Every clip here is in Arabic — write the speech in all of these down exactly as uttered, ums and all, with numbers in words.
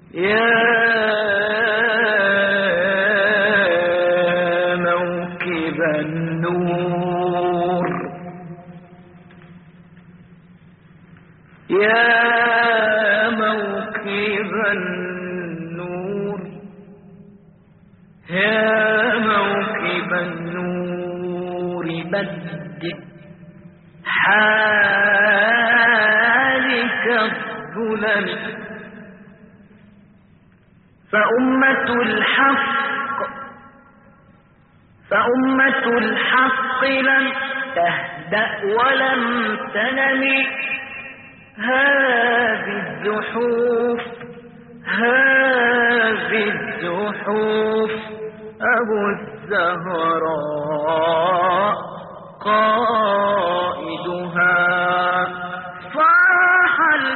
يا موكب النور يا موكب النور يا موكب النور بدد حالك الظلم فأمة الحق فأمة الحق لم تهدأ ولم تنم هذه الزحوف هذه الزحوف أبو الزهراء قائدها صاح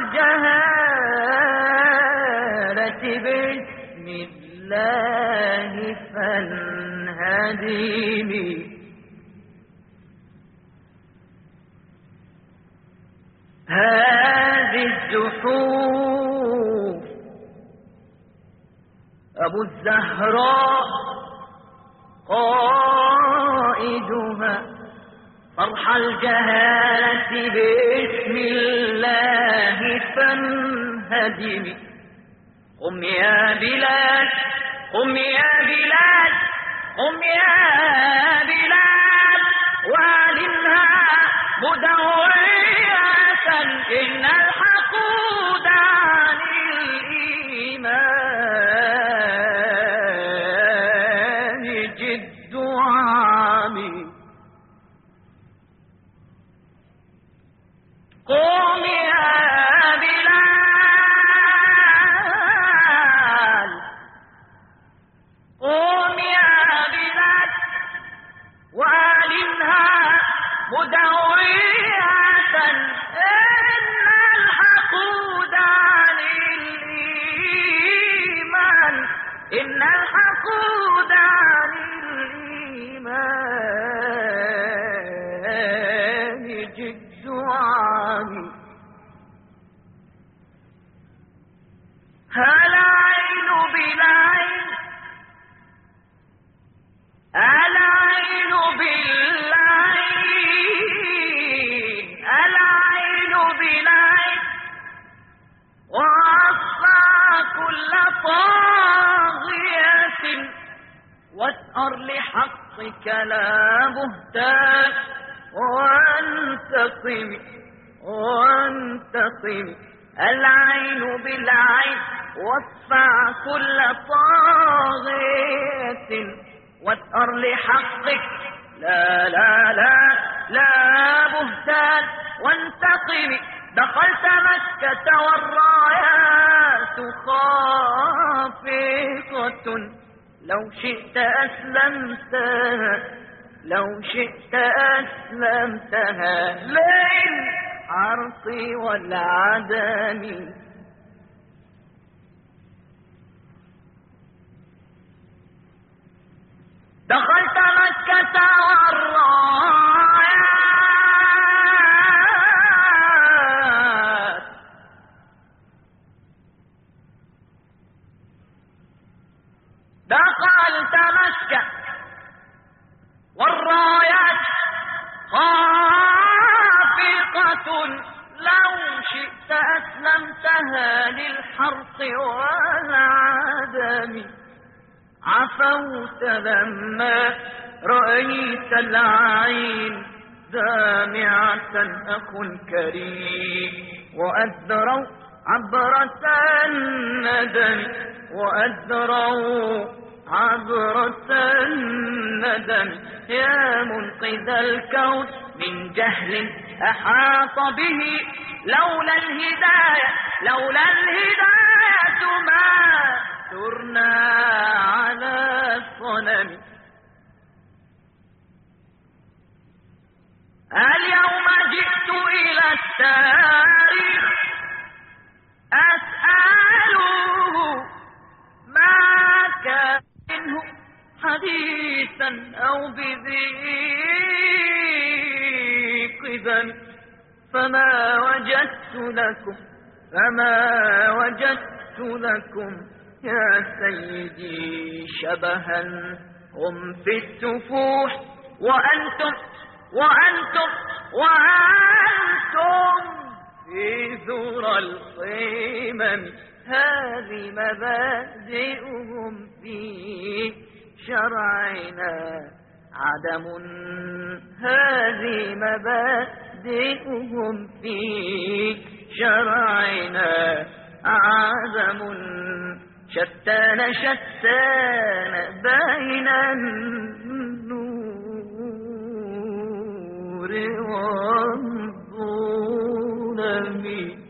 الجهالة باسم الله فانهدمي هذه الزحوف أبو الزهراء قائدها فرح الجهالة باسم الله فانهدمي قم يا بلاد قم يا بلاد قم يا بلاد وعلمها مدورية إن الحقود عن الإيمان جد عامي قم يا بلال قم يا بلال وعلمها مدورية إن الحقود عن الإيمان إن الحقود عن الإيمان جد عامي العين بالعين العين بالعين العين بالعين وعصى كل طاغية واسأر لحقك لا بهتان وانتقم وانتقم العين بالعين واسمع كل طاغية واسأر لحقك لا لا لا لا بهتان وانتقم دخلت مكة والرايات خافقة لو شئت أسلمتها لو شئت أسلمتها للحرص والعدم دخلت مكة والرايات دخلت مكة والرايات خافقة لو شئت أسلمتها للحرص والعدم عفوت لما رأيت العين دامعة أخ كريم وأذروا عبرة الندم وأذروا عبرة الندم يا منقذ الكون من جهل أحاط به لولا الهداية لولا الهداية ما سرنا على الصنم اليوم جئت إلى التاريخ أسأله ما كان منه حديثا أو بذي قدم فما وجدت لكم فما وجدت وجدت لكم يا سيدي شبها هم في السفوح وأنتم وأنتم وأنتم في ذرى القمم. هذه مبادئهم في شرعنا عدم. هذه مبادئهم في شرعنا عدم. شتان شتان بين النور والظلم.